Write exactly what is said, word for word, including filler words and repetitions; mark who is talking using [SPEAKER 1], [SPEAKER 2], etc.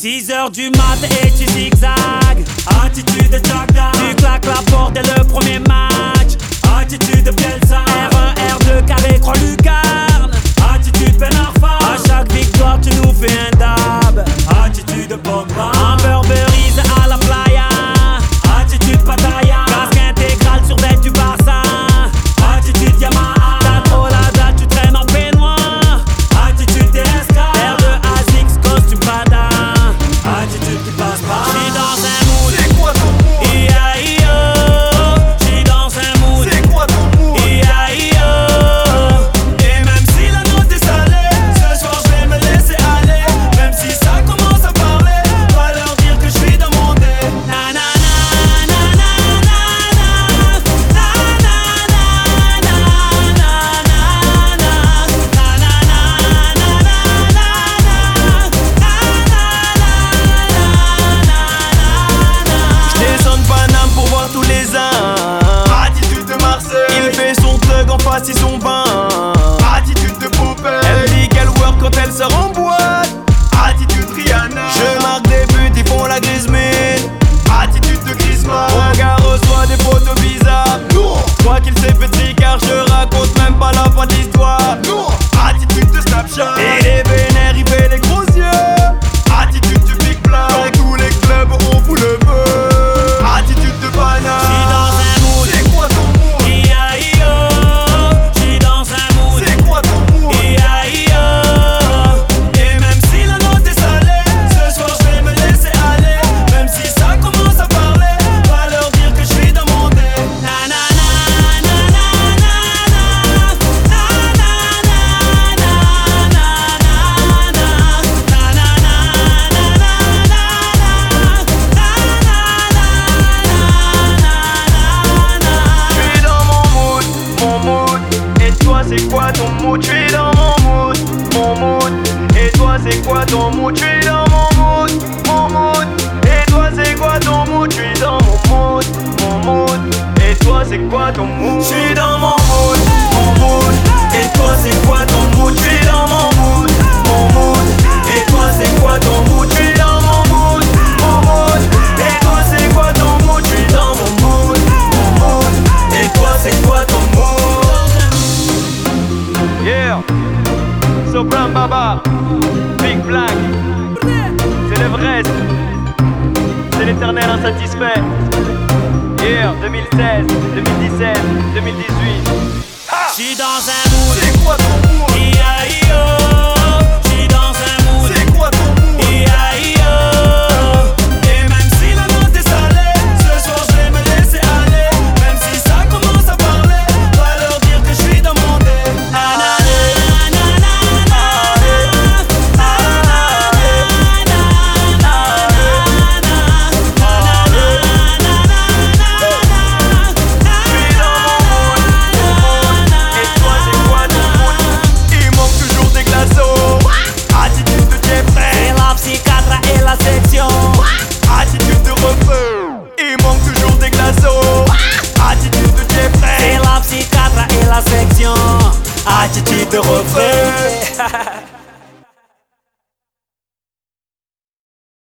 [SPEAKER 1] six heures du mat et tu zigzag. Attitude de Jagda. Tu claques la porte dès le premier match. Attitude de Bielsa. R un, R deux, carré, croix, lucarne. Attitude Ben Arfa. À chaque victoire tu nous fais un dab. Attitude de Pogba. En Burberry's à la playa. Attitude Pattaya. Casque intégral sur bête du Barça. Attitude Yamaha. T'as trop la date, tu traînes en peignoir. Attitude D S K. R deux Asics, costume Prada. Attitude qui passe pas. J'suis dans un mood.
[SPEAKER 2] C'est quoi ton mood?
[SPEAKER 1] I A I O. J'suis dans un mood.
[SPEAKER 2] C'est quoi ton mood?
[SPEAKER 1] I A I O.
[SPEAKER 2] Et même si la note est salée, ce soir je vais me laisser aller. Même si ça commence à parler, va leur dire que je suis dans mon dé.
[SPEAKER 1] Na na na na na na na na na na na na
[SPEAKER 2] Je descends de Paname pour voir tous les uns. Attitude de Marseille. Il fait son thug en face, ils sont bain. Attitude de Popeye. Elle dit qu'elle work quand elle sort en boîte. Attitude Rihanna. Je marque des buts, ils font la grise mine. Attitude de Griezmann. Mon gars reçoit des photos bizarres. Je crois qu'il s'est fait car je raconte même pas la fin de l'histoire. Attitude de Snapchat. Et les vénères, il fait les gros yeux. Attitude du Big Black. Dans tous les clubs, on fout le feu. Attitude de Banane.
[SPEAKER 1] J'suis dans un mood.
[SPEAKER 2] C'est quoi ton mood?
[SPEAKER 1] I A I O. J'suis dans un mood.
[SPEAKER 2] C'est quoi ton mood?
[SPEAKER 1] I A I O.
[SPEAKER 2] Et même si la note est salée, ce soir je vais me laisser aller. Même si ça commence à parler, va leur dire que je suis dans mon dé.
[SPEAKER 1] Na na na na na na na na na na na
[SPEAKER 2] Je suis dans mon mood, mon mood. Et toi c'est quoi ton mood? Je suis dans mon mood, mon mood. Et toi c'est quoi ton mood? Je suis dans mon mood, mon mood. Et toi c'est quoi ton mood? Je suis dans mon mood, mon mood. Et toi c'est quoi ton mood? Je suis dans mon mood, mon mood. Et toi c'est quoi ton mood? Je suis dans mon mood, mon mood. Et toi c'est quoi ton mood? Je suis dans mon mood, mon mood. Et toi c'est quoi ton mood? Je suis dans mon mood, mon mood. Et toi c'est quoi ton mood? Yeah, Sopran Baba, Big Black. C'est l'Everest, c'est l'éternel insatisfait. Yeah, deux mille seize, deux mille dix-sept, deux mille dix-huit.
[SPEAKER 1] J'suis dans un mood.
[SPEAKER 2] C'est quoi ton mood?
[SPEAKER 1] I A I O. J'suis dans un mood.
[SPEAKER 2] C'est quoi ton mood?
[SPEAKER 1] I A I O.
[SPEAKER 2] Et même si la note est salée, ce soir je vais me laisser aller. Même si ça commence à parler, va leur dire que je suis dans mon dé.
[SPEAKER 1] Na na na na na
[SPEAKER 2] Il manque toujours des glaçons. Attitude de Jeffrey.
[SPEAKER 1] C'est la psychiatre et la section.
[SPEAKER 2] Attitude de refeu. Il manque toujours des glaçons. Attitude de Jeffrey.
[SPEAKER 1] C'est la psychiatre et la section. Attitude de refrain.